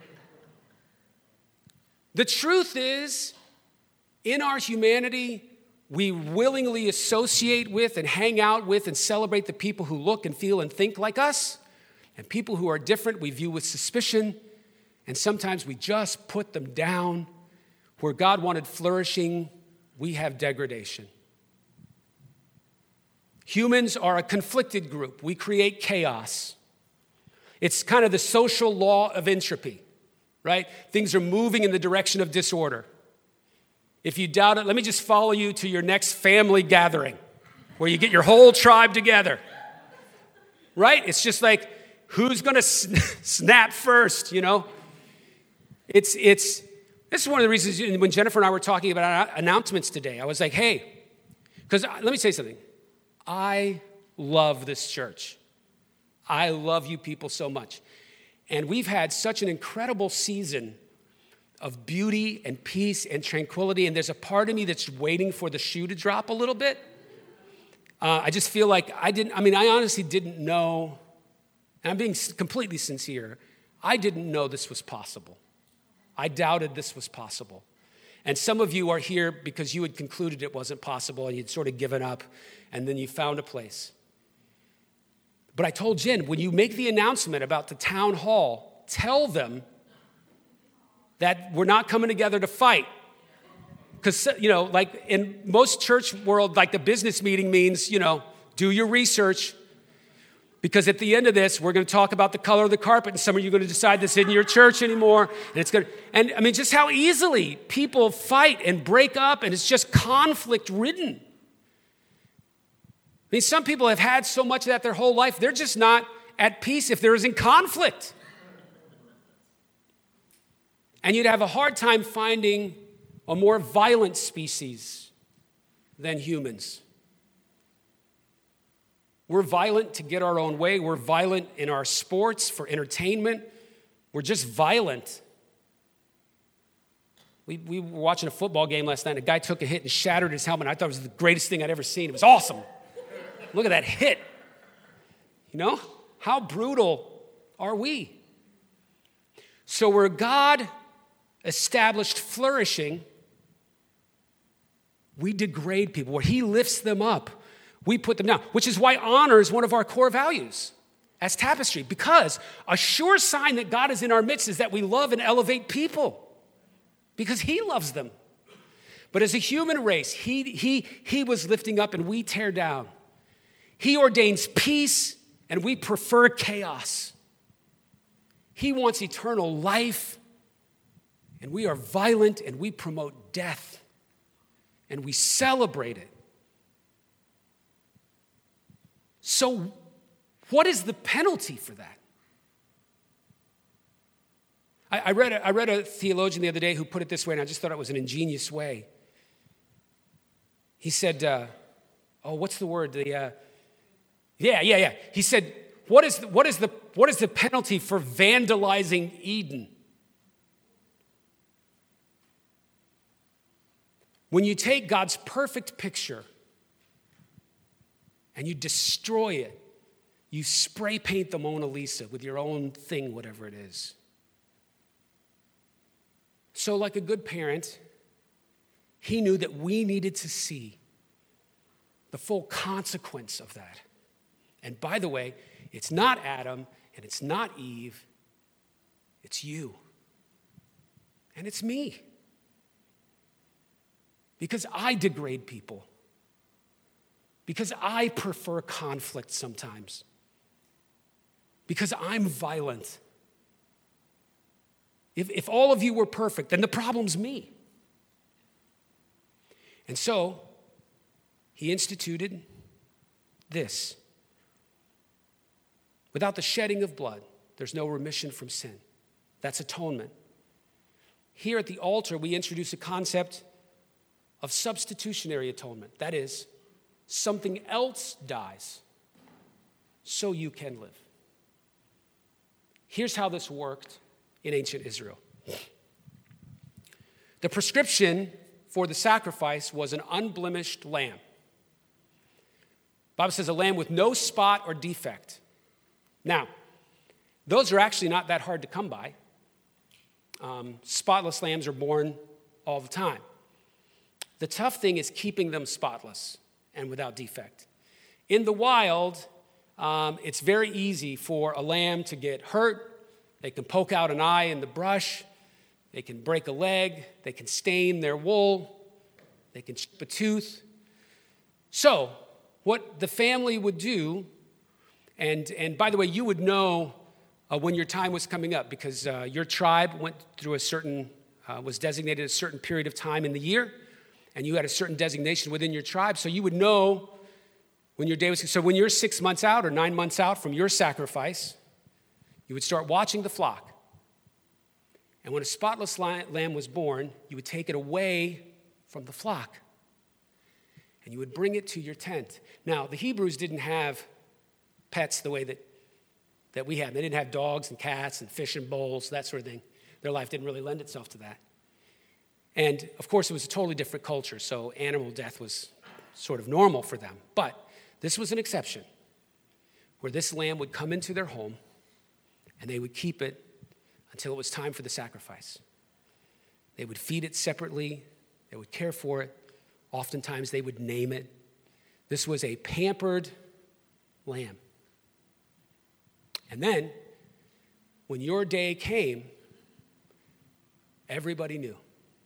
The truth is, in our humanity, we willingly associate with and hang out with and celebrate the people who look and feel and think like us. And people who are different, we view with suspicion. And sometimes we just put them down. Where God wanted flourishing, we have degradation. Humans are a conflicted group. We create chaos. It's kind of the social law of entropy, right? Things are moving in the direction of disorder. If you doubt it, let me just follow you to your next family gathering where you get your whole tribe together, right? It's just like who's going to snap first, you know? It's, it's, this is one of the reasons when Jennifer and I were talking about announcements today, I was like, hey, because let me say something. I love this church. I love you people so much. And we've had such an incredible season of beauty and peace and tranquility. And there's a part of me that's waiting for the shoe to drop a little bit. Uh, I just feel like I didn't, I mean, I honestly didn't know, and I'm being completely sincere, I didn't know this was possible. I doubted this was possible. And some of you are here because you had concluded it wasn't possible and you'd sort of given up, and then you found a place. But I told Jen, when you make the announcement about the town hall, tell them that we're not coming together to fight. Because, you know, like in most church world, like the business meeting means, you know, do your research. Because at the end of this, we're going to talk about the color of the carpet, and some of you are going to decide this isn't your church anymore. And it's going to, and I mean, just how easily people fight and break up, and it's just conflict ridden. I mean, some people have had so much of that their whole life, they're just not at peace if there isn't conflict. And you'd have a hard time finding a more violent species than humans. We're violent to get our own way. We're violent in our sports, for entertainment. We're just violent. We, we were watching a football game last night. A guy took a hit and shattered his helmet. I thought it was the greatest thing I'd ever seen. It was awesome. Look at that hit. You know, how brutal are we? So where God established flourishing, we degrade people. Where he lifts them up, we put them down, which is why honor is one of our core values as Tapestry, because a sure sign that God is in our midst is that we love and elevate people because he loves them. But as a human race, he, he, he was lifting up and we tear down. He ordains peace and we prefer chaos. He wants eternal life and we are violent and we promote death and we celebrate it. So what is the penalty for that? I, I, read a, I read a theologian the other day who put it this way, and I just thought it was an ingenious way. He said, uh, oh, what's the word? The, uh, yeah, yeah, yeah. He said, what is, the, what, is the, what is the penalty for vandalizing Eden? When you take God's perfect picture and you destroy it, you spray paint the Mona Lisa with your own thing, whatever it is. So like a good parent, he knew that we needed to see the full consequence of that. And by the way, it's not Adam and it's not Eve, it's you. And it's me. Because I degrade people. Because I prefer conflict sometimes. Because I'm violent. If, if all of you were perfect, then the problem's me. And so, he instituted this. Without the shedding of blood, there's no remission from sin. That's atonement. Here at the altar, we introduce a concept of substitutionary atonement. That is, something else dies so you can live. Here's how this worked in ancient Israel. The prescription for the sacrifice was an unblemished lamb. The Bible says a lamb with no spot or defect. Now, those are actually not that hard to come by. Um, spotless lambs are born all the time. The tough thing is keeping them spotless and without defect. In the wild, um, it's very easy for a lamb to get hurt. They can poke out an eye in the brush. They can break a leg. They can stain their wool. They can chip a tooth. So, what the family would do, and, and by the way, you would know uh, when your time was coming up because uh, your tribe went through a certain, uh, was designated a certain period of time in the year. And you had a certain designation within your tribe, so you would know when your day was. So when you're six months out or nine months out from your sacrifice, You would start watching the flock. And when a spotless lamb was born, you would take it away from the flock. And you would bring it to your tent. Now, the Hebrews didn't have pets the way that, that we have. They didn't have dogs and cats and fish and bowls, that sort of thing. Their life didn't really lend itself to that. And, of course, it was a totally different culture, so animal death was sort of normal for them. But this was an exception, where this lamb would come into their home, and they would keep it until it was time for the sacrifice. They would feed it separately. They would care for it. Oftentimes, they would name it. This was a pampered lamb. And then, when your day came, everybody knew.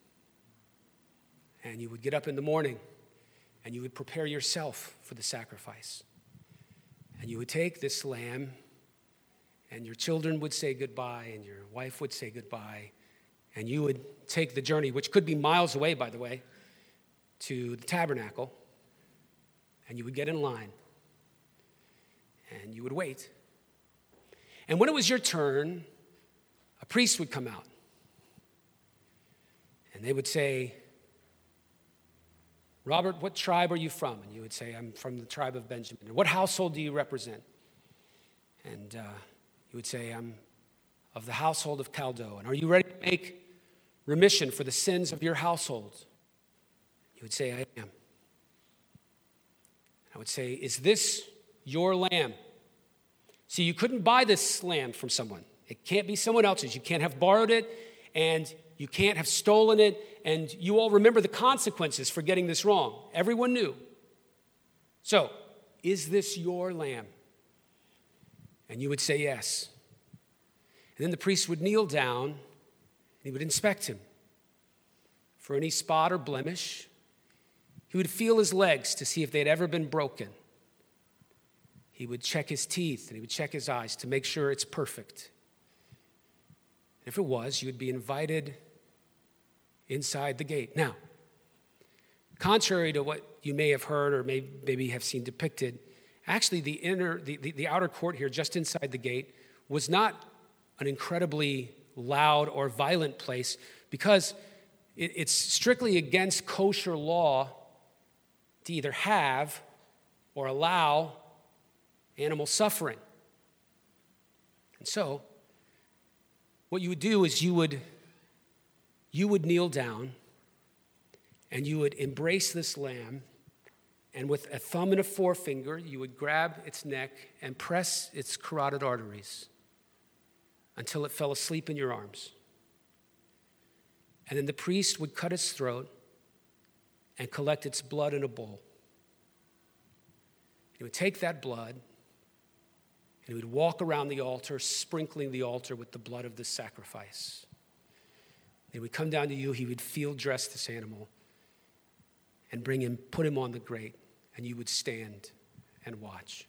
And you would get up in the morning, and you would prepare yourself for the sacrifice. And you would take this lamb, and your children would say goodbye, and your wife would say goodbye, and you would take the journey, which could be miles away, by the way, to the tabernacle, and you would get in line, and you would wait. And when it was your turn, a priest would come out, and they would say, Robert, what tribe are you from? And you would say, I'm from the tribe of Benjamin. And what household do you represent? And uh, you would say, I'm of the household of Caldo. And are you ready to make remission for the sins of your household? You would say, I am. I would say, is this your lamb? See, you couldn't buy this lamb from someone. It can't be someone else's. You can't have borrowed it, and you can't have stolen it, and you all remember the consequences for getting this wrong. Everyone knew. So, is this your lamb? And you would say yes. And then the priest would kneel down, and he would inspect him for any spot or blemish. He would feel his legs to see if they'd ever been broken. He would check his teeth, and he would check his eyes to make sure it's perfect. And if it was, you would be invited inside the gate. Now, contrary to what you may have heard or may, maybe have seen depicted, actually the inner, the, the, the outer court here, just inside the gate, was not an incredibly loud or violent place because it, it's strictly against kosher law to either have or allow animal suffering. And so, what you would do is you would you would kneel down and you would embrace this lamb, and with a thumb and a forefinger, you would grab its neck and press its carotid arteries until it fell asleep in your arms. And then the priest would cut its throat and collect its blood in a bowl. He would take that blood and he would walk around the altar, sprinkling the altar with the blood of the sacrifice. He would come down to you, he would field dress this animal and bring him, put him on the grate, and you would stand and watch.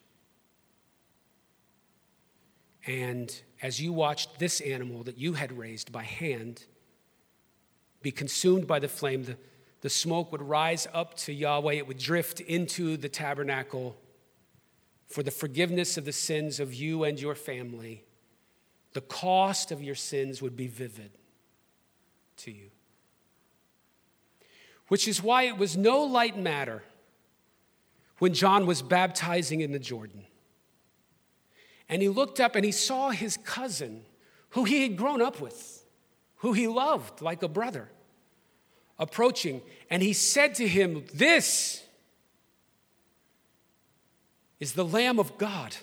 And as you watched this animal that you had raised by hand be consumed by the flame, the, the smoke would rise up to Yahweh, it would drift into the tabernacle for the forgiveness of the sins of you and your family. The cost of your sins would be vivid to you. Which is why it was no light matter when John was baptizing in the Jordan. And he looked up and he saw his cousin, who he had grown up with, who he loved like a brother, approaching. And he said to him, "This is the Lamb of God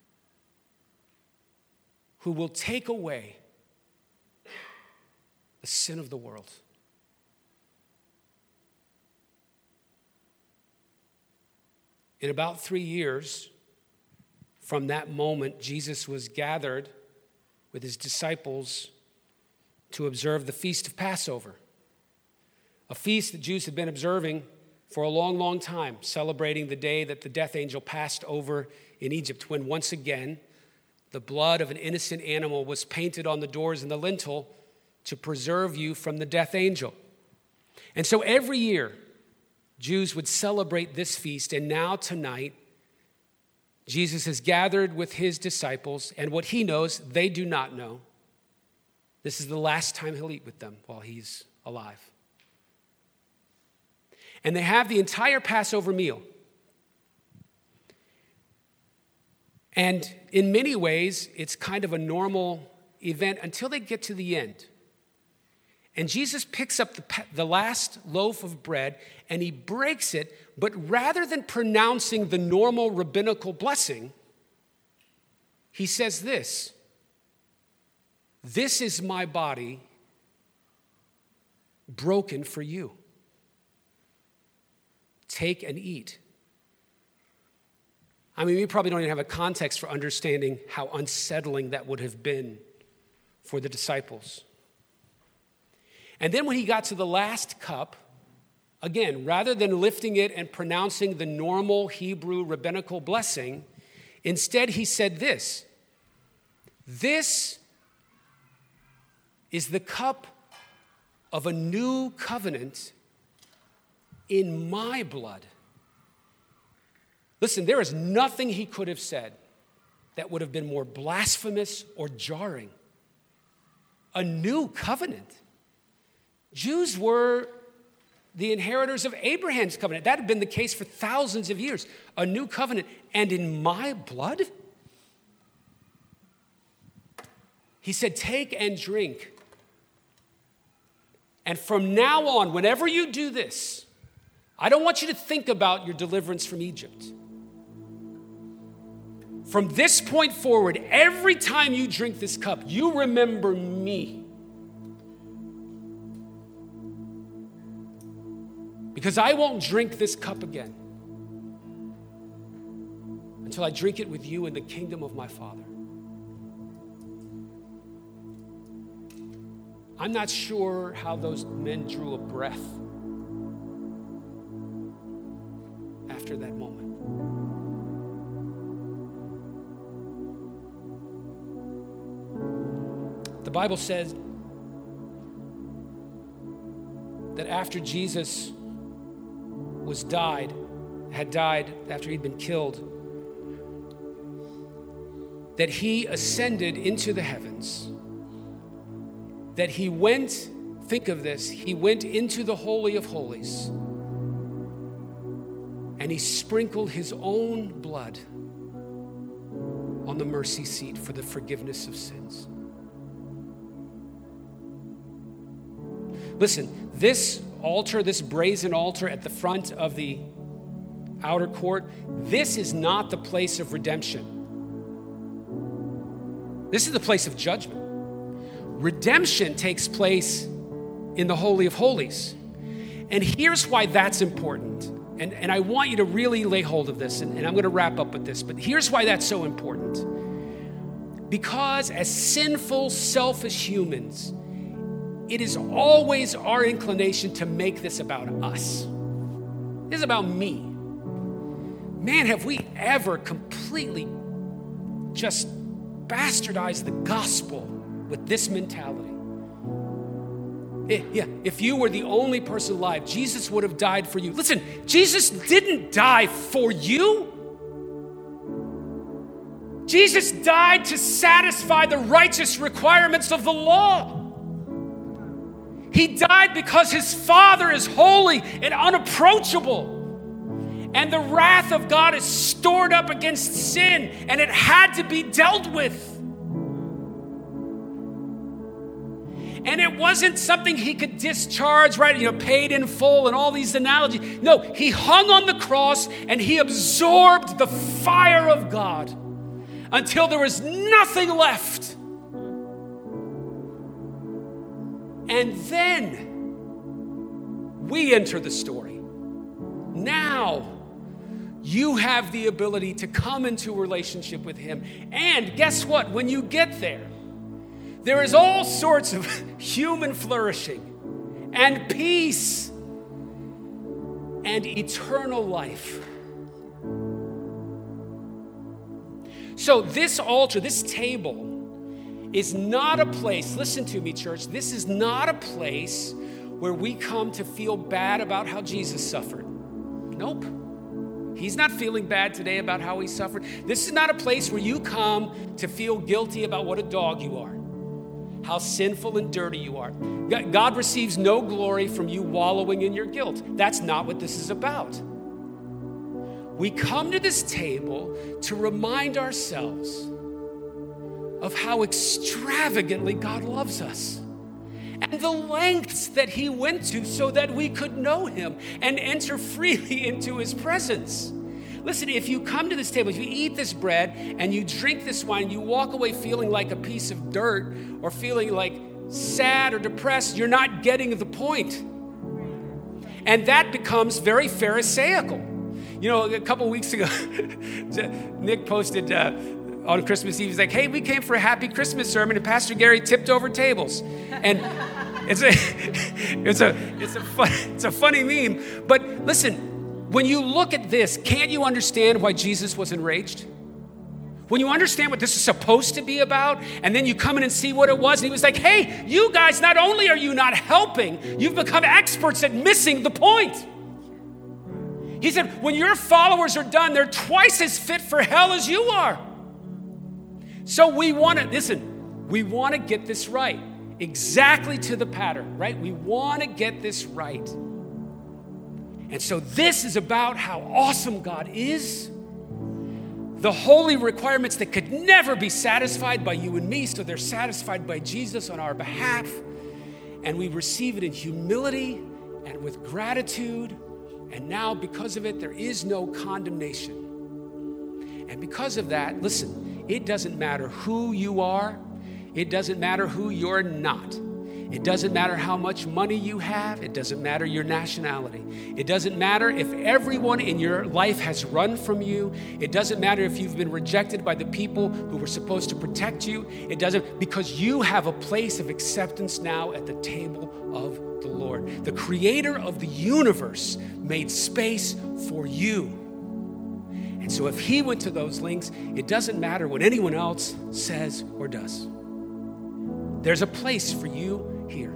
who will take away the sin of the world." In about three years from that moment, Jesus was gathered with his disciples to observe the Feast of Passover, a feast that Jews had been observing for a long, long time, celebrating the day that the death angel passed over in Egypt, when once again the blood of an innocent animal was painted on the doors and the lintel to preserve you from the death angel. And so every year, Jews would celebrate this feast, and now tonight, Jesus is gathered with his disciples, and what he knows, they do not know. This is the last time he'll eat with them while he's alive. And they have the entire Passover meal. And in many ways, it's kind of a normal event until they get to the end. And Jesus picks up the, the last loaf of bread and he breaks it, but rather than pronouncing the normal rabbinical blessing, he says this: "This is my body broken for you. Take and eat." I mean, we probably don't even have a context for understanding how unsettling that would have been for the disciples. And then when he got to the last cup, again, rather than lifting it and pronouncing the normal Hebrew rabbinical blessing, instead he said this: "This is the cup of a new covenant in my blood." Listen, there is nothing he could have said that would have been more blasphemous or jarring. A new covenant. Jews were the inheritors of Abraham's covenant. That had been the case for thousands of years. A new covenant, and in my blood? He said, "Take and drink. And from now on, whenever you do this, I don't want you to think about your deliverance from Egypt. From this point forward, every time you drink this cup, you remember me. Because I won't drink this cup again until I drink it with you in the kingdom of my Father." I'm not sure how those men drew a breath after that moment. The Bible says that after Jesus was died, had died after he'd been killed, that he ascended into the heavens, that he went, think of this, he went into the Holy of Holies, and he sprinkled his own blood on the mercy seat for the forgiveness of sins. Listen, this altar, this brazen altar at the front of the outer court, this is not the place of redemption. This is the place of judgment. Redemption takes place in the Holy of Holies. And here's why that's important. And, and I want you to really lay hold of this, and, and I'm going to wrap up with this, but here's why that's so important. Because as sinful, selfish humans, it is always our inclination to make this about us. This is about me. Man, have we ever completely just bastardized the gospel with this mentality? Yeah, if you were the only person alive, Jesus would have died for you. Listen, Jesus didn't die for you. Jesus died to satisfy the righteous requirements of the law. He died because his Father is holy and unapproachable. And the wrath of God is stored up against sin, and it had to be dealt with. And it wasn't something he could discharge, right? You know, paid in full and all these analogies. No, he hung on the cross and he absorbed the fire of God until there was nothing left. And then we enter the story. Now you have the ability to come into a relationship with him. And guess what? When you get there, there is all sorts of human flourishing and peace and eternal life. So this altar, this table, is not a place, listen to me, church, this is not a place where we come to feel bad about how Jesus suffered. Nope. He's not feeling bad today about how he suffered. This is not a place where you come to feel guilty about what a dog you are, how sinful and dirty you are. God receives no glory from you wallowing in your guilt. That's not what this is about. We come to this table to remind ourselves of how extravagantly God loves us and the lengths that he went to so that we could know him and enter freely into his presence. Listen, if you come to this table, if you eat this bread and you drink this wine, you walk away feeling like a piece of dirt or feeling like sad or depressed, you're not getting the point. And that becomes very Pharisaical. You know, a couple weeks ago, Nick posted uh, on Christmas Eve, he's like, hey, we came for a happy Christmas sermon and Pastor Gary tipped over tables. And it's a, it's a, it's a, fun, it's a funny meme. But listen, when you look at this, can't you understand why Jesus was enraged? When you understand what this is supposed to be about, and then you come in and see what it was, and he was like, hey, you guys, not only are you not helping, you've become experts at missing the point. He said, when your followers are done, they're twice as fit for hell as you are. So we want to, listen, we want to get this right, exactly to the pattern, right? We want to get this right. And so this is about how awesome God is, the holy requirements that could never be satisfied by you and me, so they're satisfied by Jesus on our behalf. And we receive it in humility and with gratitude. And now, because of it, there is no condemnation. And because of that, listen, it doesn't matter who you are. It doesn't matter who you're not. It doesn't matter how much money you have. It doesn't matter your nationality. It doesn't matter if everyone in your life has run from you. It doesn't matter if you've been rejected by the people who were supposed to protect you. It doesn't, because you have a place of acceptance now at the table of the Lord. The creator of the universe made space for you. And so if he went to those lengths, it doesn't matter what anyone else says or does. There's a place for you here.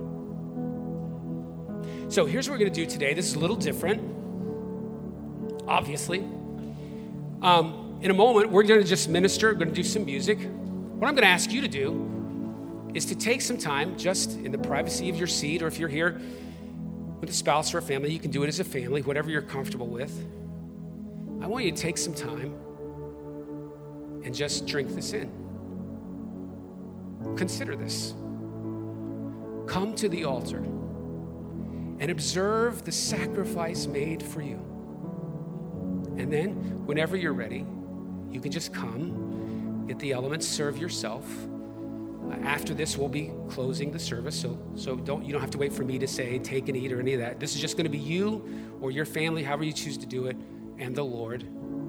So here's what we're going to do today. This is a little different, obviously. Um, in a moment, we're going to just minister. We're going to do some music. What I'm going to ask you to do is to take some time just in the privacy of your seat, or if you're here with a spouse or a family, you can do it as a family, whatever you're comfortable with. I want you to take some time and just drink this in. Consider this. Come to the altar and observe the sacrifice made for you. And then, whenever you're ready, you can just come, get the elements, serve yourself. Uh, after this, we'll be closing the service, so so don't you don't have to wait for me to say take and eat or any of that. This is just going to be you or your family, however you choose to do it, and the Lord.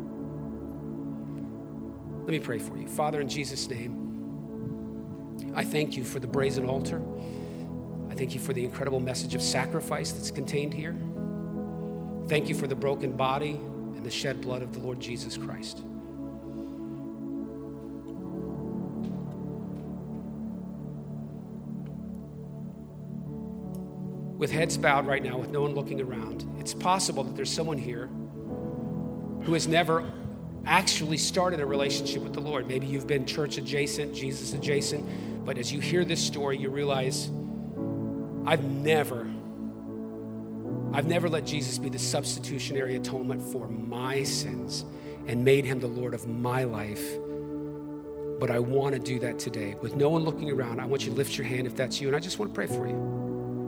Let me pray for you. Father, in Jesus' name, I thank you for the brazen altar. I thank you for the incredible message of sacrifice that's contained here. Thank you for the broken body and the shed blood of the Lord Jesus Christ. With heads bowed right now, with no one looking around, it's possible that there's someone here who has never actually started a relationship with the Lord. Maybe you've been church adjacent, Jesus adjacent, but as you hear this story, you realize, I've never, I've never let Jesus be the substitutionary atonement for my sins and made him the Lord of my life. But I want to do that today. With no one looking around, I want you to lift your hand if that's you, and I just want to pray for you.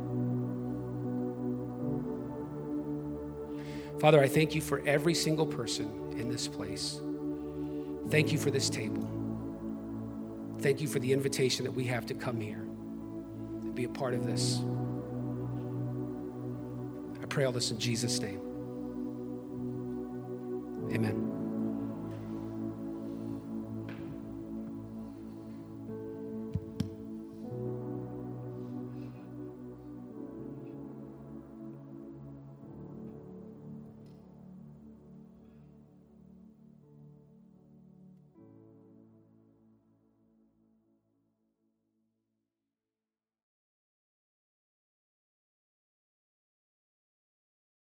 Father, I thank you for every single person in this place. Thank you for this table. Thank you for the invitation that we have to come here and be a part of this. I pray all this in Jesus' name. Amen.